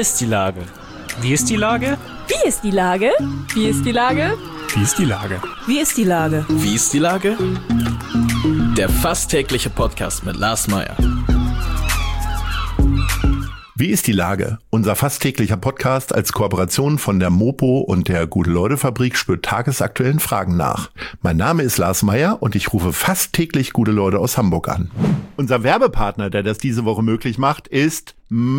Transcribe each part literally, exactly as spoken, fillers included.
ist die Lage? Wie ist die Lage? Wie ist die Lage? Wie ist die Lage? Wie ist die Lage? Wie ist die Lage? Wie ist die Lage? Der fast tägliche Podcast mit Lars Meyer. Wie ist die Lage? Unser fast täglicher Podcast als Kooperation von der Mopo und der Gute-Leute-Fabrik spürt tagesaktuellen Fragen nach. Mein Name ist Lars Meyer und ich rufe fast täglich gute Leute aus Hamburg an. Unser Werbepartner, der das diese Woche möglich macht, ist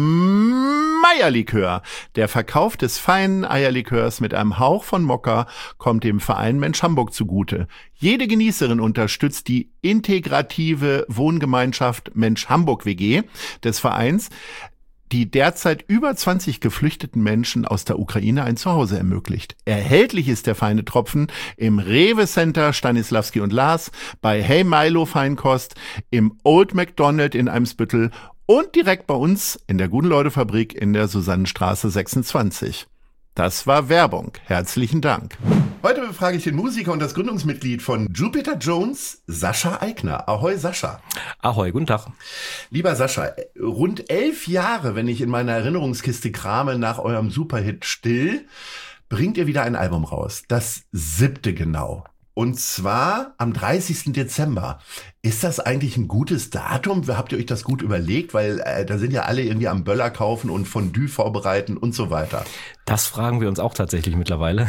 Meyer-Likör. Der Verkauf des feinen Eierlikörs mit einem Hauch von Mokka kommt dem Verein Mensch Hamburg zugute. Jede Genießerin unterstützt die integrative Wohngemeinschaft Mensch Hamburg W G des Vereins, die derzeit über zwanzig geflüchteten Menschen aus der Ukraine ein Zuhause ermöglicht. Erhältlich ist der feine Tropfen im Rewe Center Stanislavski und Lars, bei Hey Milo Feinkost, im Old McDonald in Eimsbüttel und direkt bei uns in der Gute-Leute-Fabrik in der Susannenstraße sechsundzwanzig. Das war Werbung. Herzlichen Dank. Heute befrage ich den Musiker und das Gründungsmitglied von Jupiter Jones, Sascha Aigner. Ahoi, Sascha. Ahoi, guten Tag. Lieber Sascha, rund elf Jahre, wenn ich in meiner Erinnerungskiste krame, nach eurem Superhit Still, bringt ihr wieder ein Album raus. Das siebte genau. Und zwar am dreißigsten Dezember. Ist das eigentlich ein gutes Datum? Habt ihr euch das gut überlegt? Weil äh, da sind ja alle irgendwie am Böller kaufen und Fondue vorbereiten und so weiter. Das fragen wir uns auch tatsächlich mittlerweile.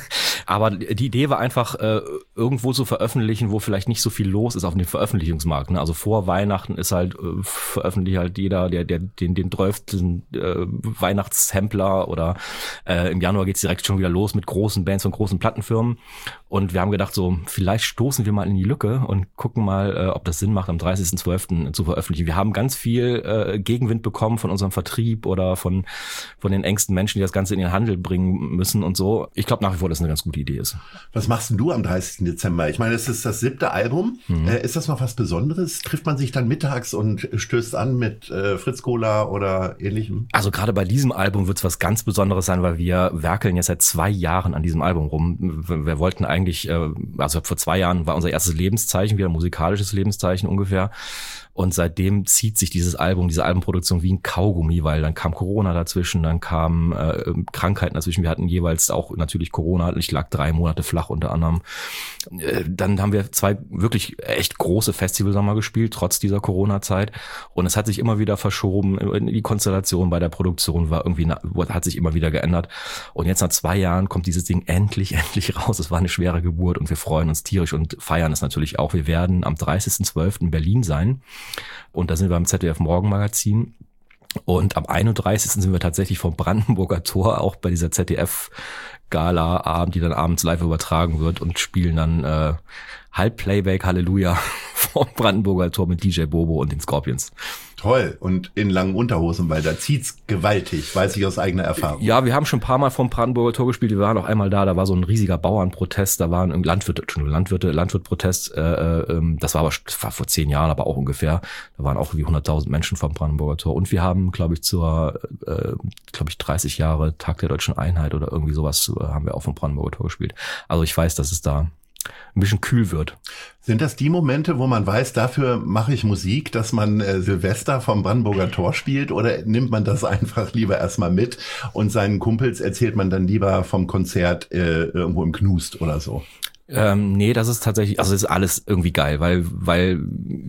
Aber die Idee war einfach, äh, irgendwo zu veröffentlichen, wo vielleicht nicht so viel los ist auf dem Veröffentlichungsmarkt. Ne? Also vor Weihnachten ist halt, äh, veröffentlicht halt jeder, der, der den, den dreißigsten äh, Weihnachtssampler oder äh, im Januar geht's direkt schon wieder los mit großen Bands und großen Plattenfirmen. Und wir haben gedacht, so vielleicht stoßen wir mal in die Lücke und gucken mal, äh, ob das Sinn macht, am dreißigsten zwölften zu veröffentlichen. Wir haben ganz viel äh, Gegenwind bekommen von unserem Vertrieb oder von von den engsten Menschen, die das Ganze in den Handel bringen müssen und so. Ich glaube nach wie vor, dass es eine ganz gute Idee ist. Was machst denn du am dreißigsten Dezember? Ich meine, es ist das siebte Album. Mhm. Äh, ist das noch was Besonderes? Trifft man sich dann mittags und stößt an mit äh, Fritz Cola oder ähnlichem? Also gerade bei diesem Album wird es was ganz Besonderes sein, weil wir werkeln jetzt seit zwei Jahren an diesem Album rum. Wir, wir wollten eigentlich, äh, also vor zwei Jahren war unser erstes Lebenszeichen, wieder ein musikalisches Lebenszeichen ungefähr. Und seitdem zieht sich dieses Album, diese Albumproduktion wie ein Kaugummi, weil dann kam Corona dazwischen, dann kamen äh, Krankheiten dazwischen. Wir hatten jeweils auch natürlich Corona, ich lag drei Monate flach unter anderem. Äh, dann haben wir zwei wirklich echt große Festivals nochmal gespielt, trotz dieser Corona-Zeit. Und es hat sich immer wieder verschoben. Die Konstellation bei der Produktion war irgendwie, hat sich immer wieder geändert. Und jetzt nach zwei Jahren kommt dieses Ding endlich, endlich raus. Es war eine schwere Geburt und wir freuen uns tierisch und feiern es natürlich auch. Wir werden am dreißigsten zwölften in Berlin sein. Und da sind wir im Z D F Morgenmagazin. Und am einunddreißigsten sind wir tatsächlich vom Brandenburger Tor, auch bei dieser Z D F-Gala-Abend, die dann abends live übertragen wird und spielen dann äh, Halbplayback Halleluja vom Brandenburger Tor mit D J Bobo und den Scorpions. Toll. Und in langen Unterhosen, weil da zieht's gewaltig, weiß ich aus eigener Erfahrung. Ja, wir haben schon ein paar Mal vom Brandenburger Tor gespielt. Wir waren auch einmal da, da war so ein riesiger Bauernprotest, da waren Landwirte, Landwirte, Landwirtprotest. Äh, äh, das war aber das war vor zehn Jahren, aber auch ungefähr. Da waren auch irgendwie hunderttausend Menschen vom Brandenburger Tor. Und wir haben, glaube ich, zur, äh, glaube ich, dreißig Jahre Tag der Deutschen Einheit oder irgendwie sowas äh, haben wir auch vom Brandenburger Tor gespielt. Also ich weiß, dass es da ein bisschen kühl wird. Sind das die Momente, wo man weiß, dafür mache ich Musik, dass man äh, Silvester vom Brandenburger Tor spielt, oder nimmt man das einfach lieber erstmal mit und seinen Kumpels erzählt man dann lieber vom Konzert äh, irgendwo im Knust oder so? Ähm, nee, das ist tatsächlich, also es ist alles irgendwie geil, weil weil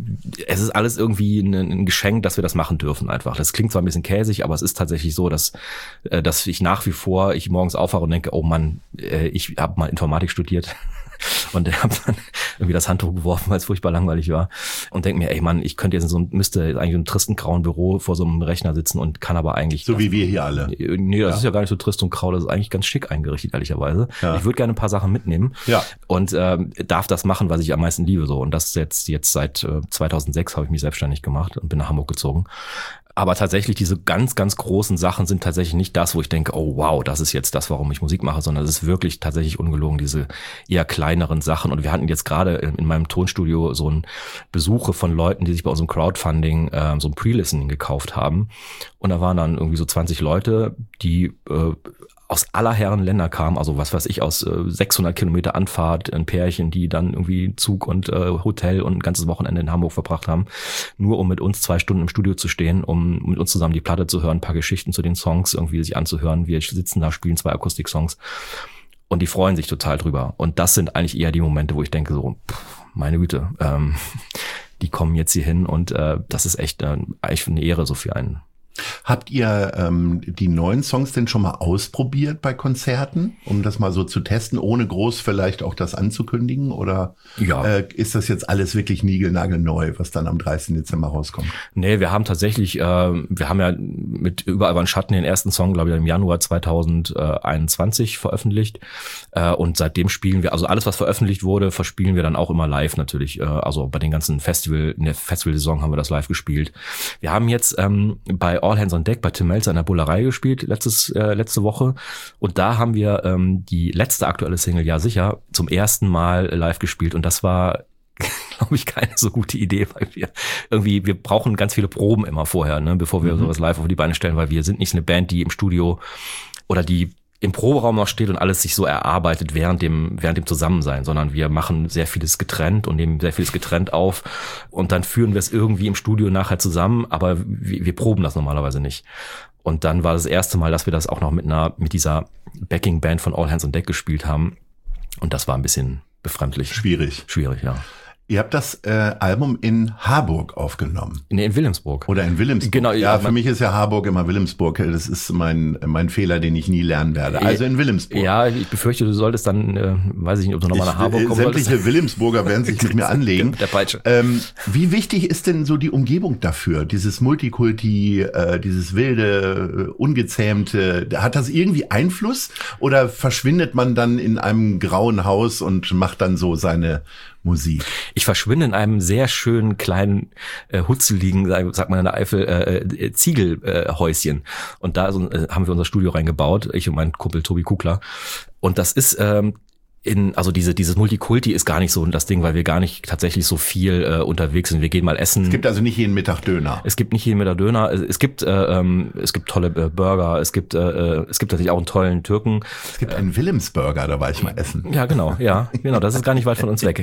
es ist alles irgendwie ein, ein Geschenk, dass wir das machen dürfen einfach. Das klingt zwar ein bisschen käsig, aber es ist tatsächlich so, dass äh, dass ich nach wie vor, ich morgens aufwache und denke, oh Mann, äh, ich habe mal Informatik studiert. Und der hat dann irgendwie das Handtuch geworfen, weil es furchtbar langweilig war. Und denkt mir, ey Mann, ich könnte jetzt in so einem, müsste eigentlich in einem tristen grauen Büro vor so einem Rechner sitzen und kann aber eigentlich... So das, wie wir hier alle. Nee, das ja. ist ja gar nicht so trist und grau, das ist eigentlich ganz schick eingerichtet, ehrlicherweise. Ja. Ich würde gerne ein paar Sachen mitnehmen. Ja. Und ähm, darf das machen, was ich am meisten liebe. So. Und das jetzt, jetzt seit äh, zweitausendsechs habe ich mich selbstständig gemacht und bin nach Hamburg gezogen. Aber tatsächlich diese ganz, ganz großen Sachen sind tatsächlich nicht das, wo ich denke, oh wow, das ist jetzt das, warum ich Musik mache, sondern es ist wirklich tatsächlich ungelogen, diese eher kleineren Sachen. Und wir hatten jetzt gerade in meinem Tonstudio so ein Besuche von Leuten, die sich bei unserem Crowdfunding äh, so ein Pre-Listening gekauft haben. Und da waren dann irgendwie so zwanzig Leute, die äh, aus aller Herren Länder kamen, also was weiß ich, aus äh, sechshundert Kilometer Anfahrt, ein Pärchen, die dann irgendwie Zug und äh, Hotel und ein ganzes Wochenende in Hamburg verbracht haben, nur um mit uns zwei Stunden im Studio zu stehen, um mit uns zusammen die Platte zu hören, ein paar Geschichten zu den Songs irgendwie sich anzuhören. Wir sitzen da, spielen zwei Akustik-Songs und die freuen sich total drüber. Und das sind eigentlich eher die Momente, wo ich denke so, pff, meine Güte, ähm, die kommen jetzt hier hin und äh, das ist echt äh, eigentlich eine Ehre so für einen. Habt ihr ähm, die neuen Songs denn schon mal ausprobiert bei Konzerten, um das mal so zu testen, ohne groß vielleicht auch das anzukündigen? Oder ja. äh, ist das jetzt alles wirklich niegelnagelneu, was dann am dreißigsten Dezember rauskommt? Nee, wir haben tatsächlich, äh, wir haben ja mit Überall war ein Schatten den ersten Song, glaube ich, im Januar zweitausendeinundzwanzig veröffentlicht. Äh, und seitdem spielen wir, also alles, was veröffentlicht wurde, verspielen wir dann auch immer live natürlich. Äh, also bei den ganzen Festival, in der Festival-Saison haben wir das live gespielt. Wir haben jetzt ähm, bei All Hands on Deck bei Tim Melzer in der Bullerei gespielt letztes äh, letzte Woche und da haben wir ähm, die letzte aktuelle Single Ja sicher zum ersten Mal live gespielt und das war, glaube ich, keine so gute Idee, weil wir irgendwie, wir brauchen ganz viele Proben immer vorher, ne, bevor wir mhm. sowas live auf die Beine stellen, weil wir sind nicht eine Band, die im Studio oder die im Proberaum noch steht und alles sich so erarbeitet während dem während dem Zusammensein, sondern wir machen sehr vieles getrennt und nehmen sehr vieles getrennt auf und dann führen wir es irgendwie im Studio nachher zusammen, aber wir, wir proben das normalerweise nicht. Und dann war das erste Mal, dass wir das auch noch mit einer mit dieser Backing Band von All Hands on Deck gespielt haben und das war ein bisschen befremdlich. Schwierig. Schwierig, ja. Ihr habt das äh, Album in Harburg aufgenommen. Nee, in Wilhelmsburg. Oder in Wilhelmsburg. Genau, ja, ja, für mich ist ja Harburg immer Wilhelmsburg. Das ist mein mein Fehler, den ich nie lernen werde. Also in Wilhelmsburg. Ja, ich befürchte, du solltest dann, äh, weiß ich nicht, ob du nochmal nach Harburg kommen Sämtliche solltest. Wilhelmsburger werden sich mit mir anlegen. Der Peitsche. Ähm, wie wichtig ist denn so die Umgebung dafür? Dieses Multikulti, äh, dieses wilde, äh, ungezähmte. Hat das irgendwie Einfluss? Oder verschwindet man dann in einem grauen Haus und macht dann so seine Musik? Ich verschwinde in einem sehr schönen kleinen äh, hutzeligen, sagt man in der Eifel, äh, äh, Ziegelhäuschen. Äh, und da so, äh, haben wir unser Studio reingebaut, ich und mein Kumpel Tobi Kugler. Und das ist ähm, in, also diese dieses Multikulti ist gar nicht so das Ding, weil wir gar nicht tatsächlich so viel äh, unterwegs sind. Wir gehen mal essen. Es gibt also nicht jeden Mittag Döner. Es gibt nicht jeden Mittag Döner. Es, es gibt äh, ähm, es gibt tolle äh, Burger. Es gibt äh, es gibt natürlich auch einen tollen Türken. Es gibt einen Wilhelmsburger, da war ich mal essen. Ja, genau, ja, genau. Das ist gar nicht weit von uns weg.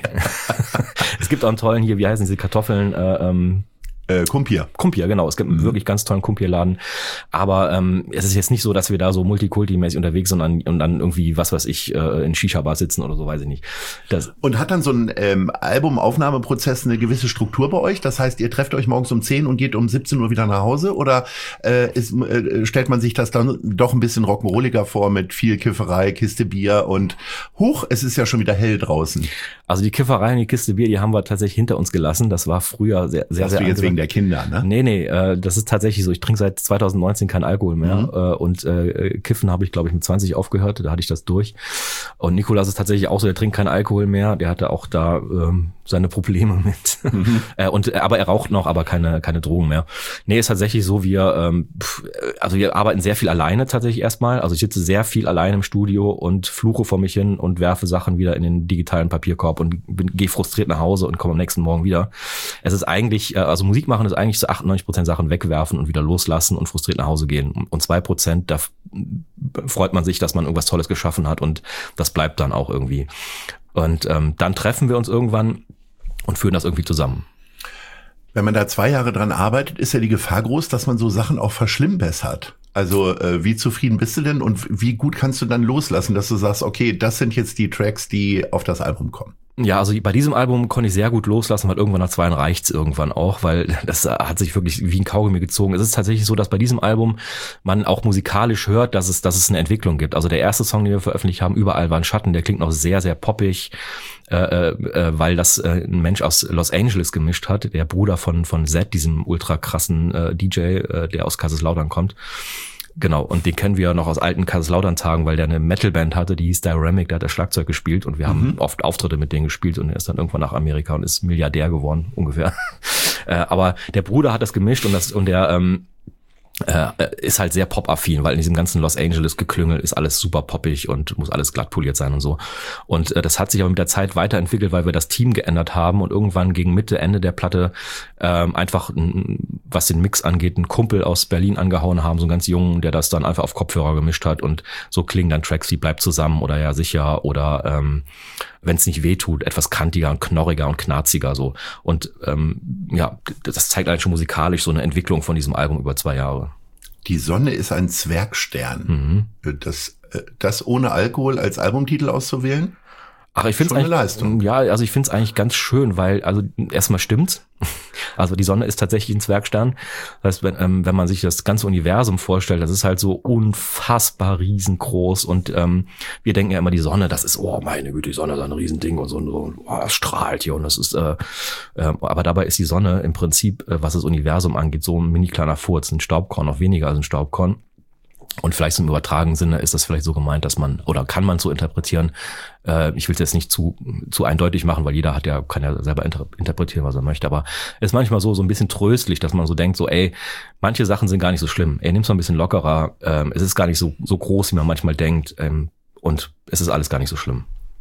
Es gibt auch einen tollen hier, wie heißen diese Kartoffeln? Äh, ähm, Äh, Kumpir. Kumpir, genau. Es gibt einen mhm. wirklich ganz tollen Kumpirladen. Aber ähm, es ist jetzt nicht so, dass wir da so multikulti-mäßig unterwegs sind und, und dann irgendwie, was weiß ich, äh, in Shisha-Bar sitzen oder so, weiß ich nicht. Das und hat dann so ein ähm, Albumaufnahmeprozess eine gewisse Struktur bei euch? Das heißt, ihr trefft euch morgens um zehn und geht um siebzehn Uhr wieder nach Hause? Oder äh, ist, äh, stellt man sich das dann doch ein bisschen rock'n'rolliger vor mit viel Kifferei, Kiste Bier und huch, es ist ja schon wieder hell draußen? Also die Kifferei und die Kiste Bier, die haben wir tatsächlich hinter uns gelassen. Das war früher sehr, sehr, das sehr du jetzt wegen der Kinder, ne? Nee, nee, äh, das ist tatsächlich so. Ich trinke seit zweitausendneunzehn keinen Alkohol mehr Mhm. äh, und äh, Kiffen habe ich, glaube ich, mit zwanzig aufgehört. Da hatte ich das durch. Und Nikolas ist tatsächlich auch so, der trinkt keinen Alkohol mehr. Der hatte auch da ähm, seine Probleme mit. Mhm. äh, und aber er raucht noch, aber keine keine Drogen mehr. Nee, ist tatsächlich so, wir ähm, pff, also wir arbeiten sehr viel alleine tatsächlich erstmal. Also ich sitze sehr viel alleine im Studio und fluche vor mich hin und werfe Sachen wieder in den digitalen Papierkorb und gehe frustriert nach Hause und komme am nächsten Morgen wieder. Es ist eigentlich, äh, also Musik machen ist eigentlich zu achtundneunzig Prozent Sachen wegwerfen und wieder loslassen und frustriert nach Hause gehen. Und zwei Prozent, da f- freut man sich, dass man irgendwas Tolles geschaffen hat und das bleibt dann auch irgendwie. Und ähm, dann treffen wir uns irgendwann und führen das irgendwie zusammen. Wenn man da zwei Jahre dran arbeitet, ist ja die Gefahr groß, dass man so Sachen auch verschlimmbessert. Also äh, wie zufrieden bist du denn und wie gut kannst du dann loslassen, dass du sagst, okay, das sind jetzt die Tracks, die auf das Album kommen? Ja, also bei diesem Album konnte ich sehr gut loslassen, weil irgendwann nach zwei Jahren reicht's irgendwann auch, weil das hat sich wirklich wie ein Kaugummi gezogen. Es ist tatsächlich so, dass bei diesem Album man auch musikalisch hört, dass es, dass es eine Entwicklung gibt. Also der erste Song, den wir veröffentlicht haben, Überall war ein Schatten, der klingt noch sehr, sehr poppig, äh, äh, weil das äh, ein Mensch aus Los Angeles gemischt hat, der Bruder von von Zed, diesem ultra krassen äh, D J, äh, der aus Kaiserslautern kommt. Genau, und den kennen wir noch aus alten Kaiserslautern-Tagen, weil der eine Metalband hatte, die hieß Dyramic, der hat das Schlagzeug gespielt und wir mhm. haben oft Auftritte mit denen gespielt und er ist dann irgendwann nach Amerika und ist Milliardär geworden, ungefähr. äh, aber der Bruder hat das gemischt und das und der ähm, äh, ist halt sehr pop-affin, weil in diesem ganzen Los Angeles Geklüngel ist alles super poppig und muss alles glatt poliert sein und so. Und äh, das hat sich aber mit der Zeit weiterentwickelt, weil wir das Team geändert haben und irgendwann gegen Mitte, Ende der Platte ähm, einfach, was den Mix angeht, einen Kumpel aus Berlin angehauen haben, so einen ganz jungen, der das dann einfach auf Kopfhörer gemischt hat und so klingen dann Tracks wie Bleib zusammen oder Ja sicher oder ähm, wenn es nicht wehtut, etwas kantiger und knorriger und knarziger so. Und ähm, ja, das zeigt eigentlich schon musikalisch so eine Entwicklung von diesem Album über zwei Jahre. Die Sonne ist ein Zwergstern. Mhm. Das, das ohne Alkohol als Albumtitel auszuwählen? Ach, ich finde es eigentlich, Leistung. Ja, also ich finde es eigentlich ganz schön, weil, also erstmal stimmt's. Also die Sonne ist tatsächlich ein Zwergstern. Das heißt, wenn, ähm, wenn man sich das ganze Universum vorstellt, das ist halt so unfassbar riesengroß und ähm, wir denken ja immer, die Sonne, das ist, oh meine Güte, die Sonne ist ein Riesending und so, und so oh, das strahlt hier und das ist, äh, äh, aber dabei ist die Sonne im Prinzip, äh, was das Universum angeht, so ein mini kleiner Furz, ein Staubkorn, noch weniger als ein Staubkorn. Und vielleicht im übertragenen Sinne ist das vielleicht so gemeint, dass man, oder kann man so interpretieren, äh, ich will es jetzt nicht zu zu eindeutig machen, weil jeder hat ja, kann ja selber inter- interpretieren, was er möchte, aber es ist manchmal so so ein bisschen tröstlich, dass man so denkt, so ey, manche Sachen sind gar nicht so schlimm, ey, nimm's mal ein bisschen lockerer, ähm, es ist gar nicht so so groß, wie man manchmal denkt, ähm, und es ist alles gar nicht so schlimm.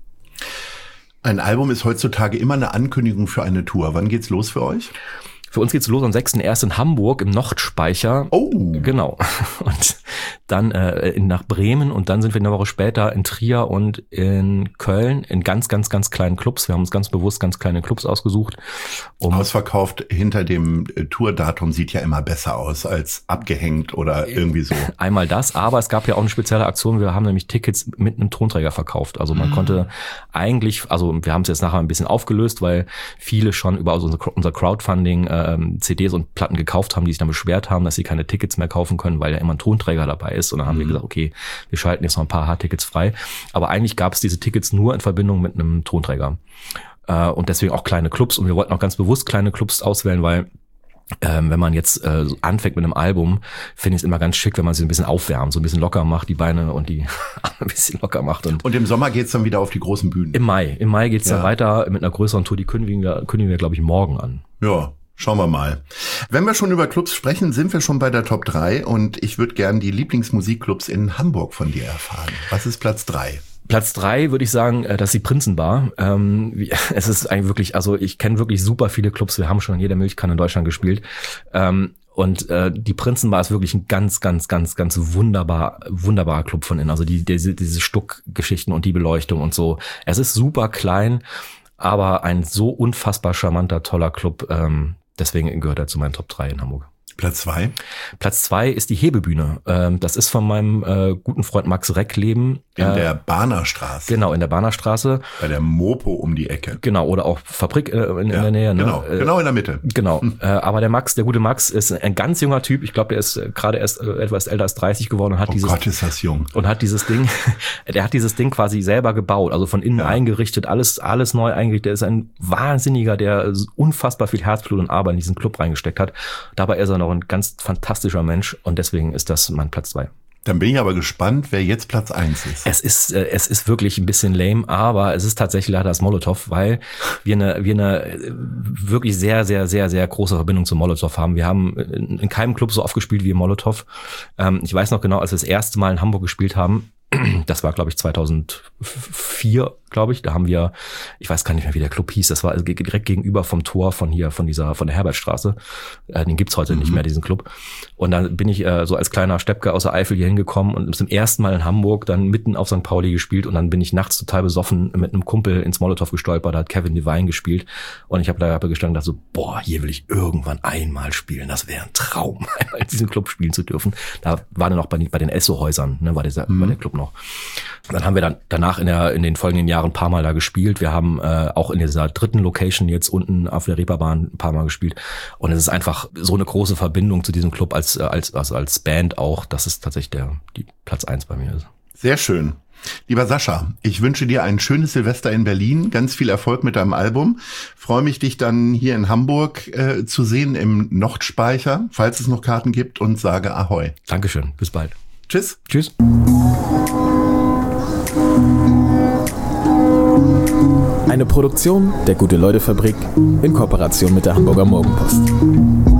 Ein Album ist heutzutage immer eine Ankündigung für eine Tour. Wann geht's los für euch? Für uns geht's los am sechsten ersten in Hamburg im Nordspeicher. Oh. Genau. Und dann äh, in, nach Bremen und dann sind wir eine Woche später in Trier und in Köln in ganz, ganz, ganz kleinen Clubs. Wir haben uns ganz bewusst ganz kleine Clubs ausgesucht. Um Ausverkauft hinter dem Tourdatum sieht ja immer besser aus als abgehängt oder irgendwie so. Einmal das, aber es gab ja auch eine spezielle Aktion. Wir haben nämlich Tickets mit einem Tonträger verkauft. Also man mhm. konnte eigentlich, also wir haben es jetzt nachher ein bisschen aufgelöst, weil viele schon über unser Crowdfunding ähm, C Ds und Platten gekauft haben, die sich dann beschwert haben, dass sie keine Tickets mehr kaufen können, weil ja immer ein Tonträger dabei ist. Und dann haben mhm. wir gesagt, okay, wir schalten jetzt noch ein paar Hardtickets frei. Aber eigentlich gab es diese Tickets nur in Verbindung mit einem Tonträger. Äh, und deswegen auch kleine Clubs. Und wir wollten auch ganz bewusst kleine Clubs auswählen, weil ähm, wenn man jetzt äh, anfängt mit einem Album, finde ich es immer ganz schick, wenn man sich ein bisschen aufwärmt, so ein bisschen locker macht, die Beine und die ein bisschen locker macht. Und, und im Sommer geht's dann wieder auf die großen Bühnen? Im Mai. Im Mai geht's ja. dann weiter mit einer größeren Tour. Die kündigen wir, kündigen wir, glaube ich, morgen an. Ja. Schauen wir mal. Wenn wir schon über Clubs sprechen, sind wir schon bei der Top drei und ich würde gern die Lieblingsmusikclubs in Hamburg von dir erfahren. Was ist Platz drei? Platz drei würde ich sagen, das ist die Prinzenbar. Ähm, es ist eigentlich wirklich, also ich kenne wirklich super viele Clubs. Wir haben schon in jeder Milchkanne in Deutschland gespielt. Ähm, und äh, die Prinzenbar ist wirklich ein ganz, ganz, ganz, ganz wunderbar, wunderbarer Club von innen. Also die, diese, diese Stuckgeschichten und die Beleuchtung und so. Es ist super klein, aber ein so unfassbar charmanter, toller Club. Ähm, deswegen gehört er zu meinen Top drei in Hamburg. Platz zwei? Platz zwei ist die Hebebühne. Ähm, das ist von meinem äh, guten Freund Max Reckleben. In äh, der Bahnerstraße. Genau, in der Bahnerstraße. Bei der Mopo um die Ecke. Genau, oder auch Fabrik äh, in, ja, in der Nähe. Ne? Genau, äh, genau in der Mitte. Genau, hm. äh, aber der Max, der gute Max, ist ein ganz junger Typ. Ich glaube, der ist äh, gerade erst äh, etwas älter als dreißig geworden und hat oh dieses. Gott, ist das jung. Und hat dieses Ding, der hat dieses Ding quasi selber gebaut, also von innen ja. eingerichtet, alles, alles neu eingerichtet. Der ist ein Wahnsinniger, der unfassbar viel Herzblut und Arbeit in diesen Club reingesteckt hat. Dabei ist er noch ein ganz fantastischer fantastischer Mensch und deswegen ist das mein Platz zwei. Dann bin ich aber gespannt, wer jetzt Platz eins ist. Es ist äh, es ist wirklich ein bisschen lame, aber es ist tatsächlich leider das Molotow, weil wir eine wir eine wirklich sehr sehr sehr sehr große Verbindung zum Molotow haben. Wir haben in keinem Club so oft gespielt wie im Molotow. Ähm, ich weiß noch genau, als wir das erste Mal in Hamburg gespielt haben, das war glaube ich zweitausendvier, glaube ich. Da haben wir, ich weiß gar nicht mehr, wie der Club hieß. Das war also direkt gegenüber vom Tor von hier, von dieser, von der Herbertstraße. Äh, den gibt's heute mhm. nicht mehr, diesen Club. Und dann bin ich äh, so als kleiner Steppke aus der Eifel hier hingekommen und zum ersten Mal in Hamburg dann mitten auf Sankt Pauli gespielt. Und dann bin ich nachts total besoffen mit einem Kumpel ins Molotow gestolpert. Da hat Kevin Devine gespielt. Und ich habe da gestanden und dachte so, boah, hier will ich irgendwann einmal spielen. Das wäre ein Traum, einmal in diesem Club spielen zu dürfen. Da war dann noch bei, bei den Esso-Häusern, ne, war, dieser, mhm. war der Club noch. Dann haben wir dann danach in der in den folgenden Jahren ein paar Mal da gespielt. Wir haben äh, auch in dieser dritten Location jetzt unten auf der Reeperbahn ein paar Mal gespielt. Und es ist einfach so eine große Verbindung zu diesem Club als als also als Band auch, dass es tatsächlich der die Platz eins bei mir ist. Sehr schön. Lieber Sascha, ich wünsche dir ein schönes Silvester in Berlin, ganz viel Erfolg mit deinem Album. Freue mich, dich dann hier in Hamburg äh, zu sehen im Nordspeicher, falls es noch Karten gibt, und sage Ahoi. Dankeschön, bis bald. Tschüss. Tschüss. Eine Produktion der Gute-Leute-Fabrik in Kooperation mit der Hamburger Morgenpost.